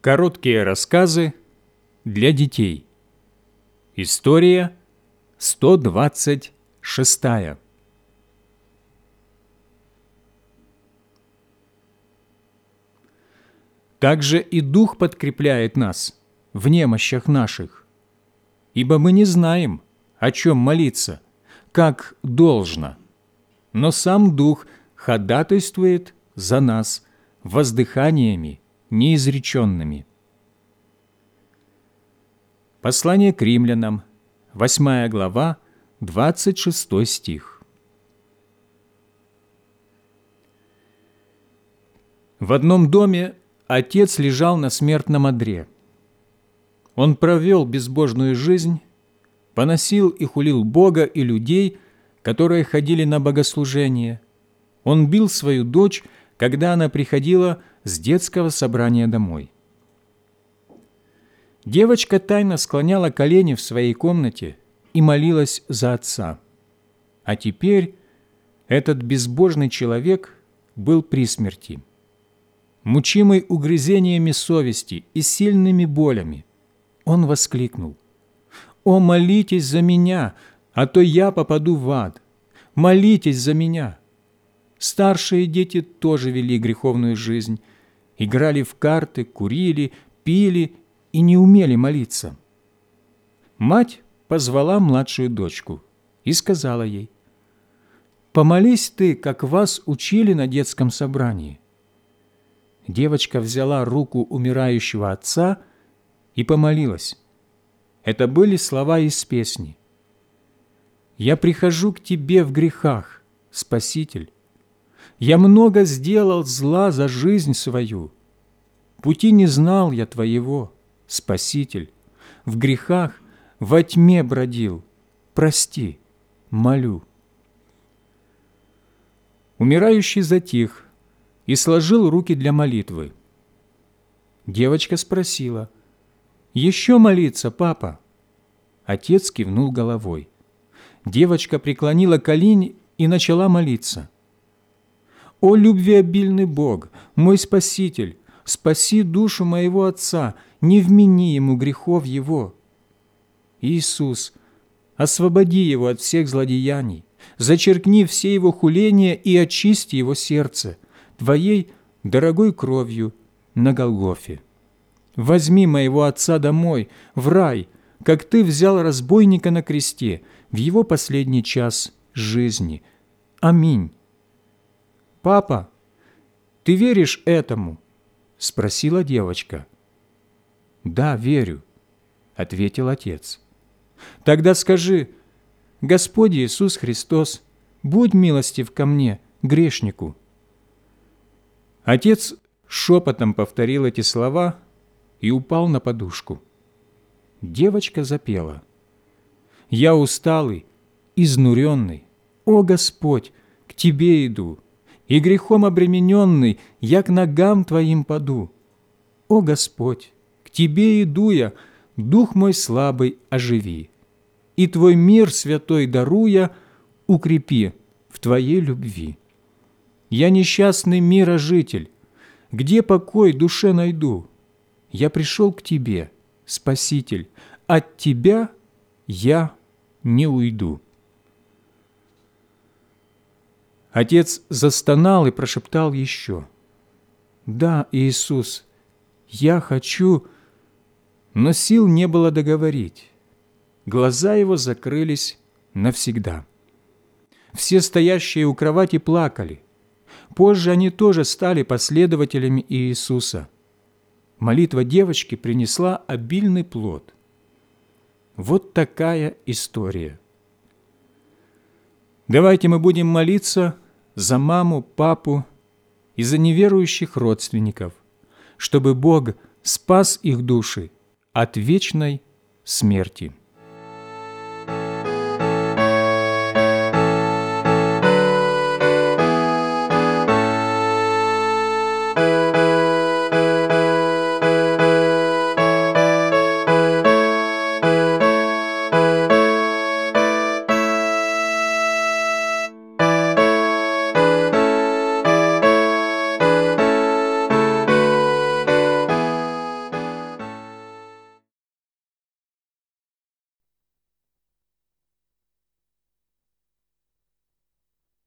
Короткие рассказы для детей. История 126. Также и Дух подкрепляет нас в немощах наших, ибо мы не знаем, о чем молиться, как должно, но сам Дух ходатайствует за нас воздыханиями неизреченными. Послание к римлянам, 8 глава, 26 стих. В одном доме отец лежал на смертном одре. Он провел безбожную жизнь, поносил и хулил Бога и людей, которые ходили на богослужение. Он бил свою дочь, когда она приходила с детского собрания домой. Девочка тайно склоняла колени в своей комнате и молилась за отца. А теперь этот безбожный человек был при смерти. Мучимый угрызениями совести и сильными болями, он воскликнул: «О, молитесь за меня, а то я попаду в ад! Молитесь за меня!» Старшие дети тоже вели греховную жизнь, играли в карты, курили, пили и не умели молиться. Мать позвала младшую дочку и сказала ей: «Помолись ты, как вас учили на детском собрании». Девочка взяла руку умирающего отца и помолилась. Это были слова из песни: «Я прихожу к Тебе в грехах, Спаситель. Я много сделал зла за жизнь свою. Пути не знал я Твоего, Спаситель. В грехах во тьме бродил. Прости, молю». Умирающий затих и сложил руки для молитвы. Девочка спросила: «Еще молиться, папа?» Отец кивнул головой. Девочка преклонила колени и начала молиться. «О, любвеобильный Бог, мой Спаситель, спаси душу моего отца, не вмени ему грехов его. Иисус, освободи его от всех злодеяний, зачеркни все его хуления и очисти его сердце Твоей дорогой кровью на Голгофе. Возьми моего отца домой, в рай, как Ты взял разбойника на кресте в его последний час жизни. Аминь». «Папа, ты веришь этому?» – спросила девочка. «Да, верю», – ответил отец. «Тогда скажи: Господь Иисус Христос, будь милостив ко мне, грешнику». Отец шепотом повторил эти слова и упал на подушку. Девочка запела: «Я усталый, изнуренный, о Господь, к Тебе иду, и грехом обремененный я к ногам Твоим паду. О Господь, к Тебе иду я, дух мой слабый оживи, и Твой мир святой даруя, укрепи в Твоей любви. Я несчастный мирожитель, где покой душе найду? Я пришел к Тебе, Спаситель, от Тебя я не уйду». Отец застонал и прошептал еще: «Да, Иисус, я хочу...» Но сил не было договорить. Глаза его закрылись навсегда. Все стоящие у кровати плакали. Позже они тоже стали последователями Иисуса. Молитва девочки принесла обильный плод. Вот такая история. Давайте мы будем молиться за маму, папу и за неверующих родственников, чтобы Бог спас их души от вечной смерти.